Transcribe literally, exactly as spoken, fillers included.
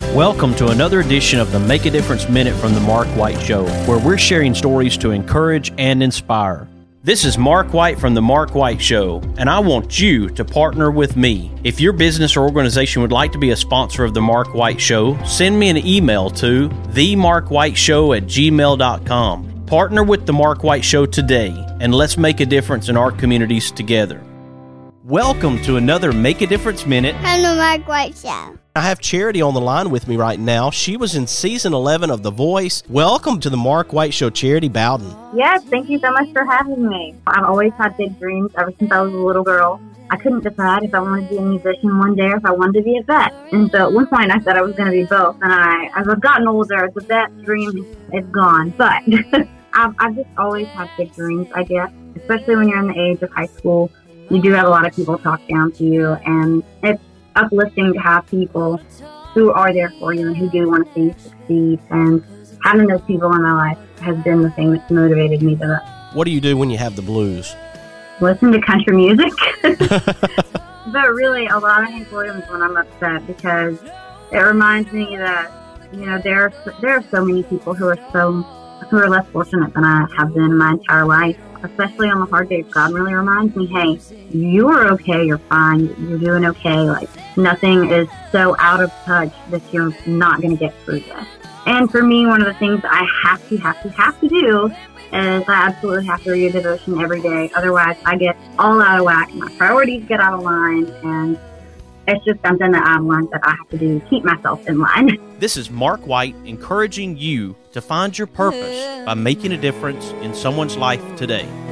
Welcome to another edition of the Make a Difference Minute from the Mark White Show, where we're sharing stories to encourage and inspire. This is Mark White from the Mark White Show, and I want you to partner with me. If your business or organization would like to be a sponsor of the Mark White Show, send me an email to the mark white show at gmail dot com. Partner with the Mark White Show today, and let's make a difference in our communities together. Welcome to another Make a Difference Minute from the Mark White Show. I have Charity on the line with me right now. She was in season eleven of The Voice. Welcome to the Mark White Show, Charity Bowden. Yes, thank you so much for having me. I've always had big dreams ever since I was a little girl. I couldn't decide if I wanted to be a musician one day or if I wanted to be a vet. And so at one point I said I was going to be both. And I, as I've gotten older, the vet dream is gone. But I've, I've just always had big dreams, I guess, especially when you're in the age of high school. You do have a lot of people talk down to you, and it's uplifting to have people who are there for you and who do want to see you succeed. And having those people in my life has been the thing that's motivated me the most. What do you do when you have the blues? Listen to country music. But really, a lot of Hank Williams when I'm upset, because it reminds me that, you know, there are, there are so many people who are so who are less fortunate than I have been my entire life. Especially on the hard days, God really reminds me, hey, you're okay, you're fine, you're doing okay. Like, nothing is so out of touch that you're not going to get through this. And for me, one of the things I have to, have to, have to do is I absolutely have to read a devotion every day. Otherwise, I get all out of whack, my priorities get out of line, and it's just something that I've learned that I have to do to keep myself in line. This is Mark White encouraging you to find your purpose by making a difference in someone's life today.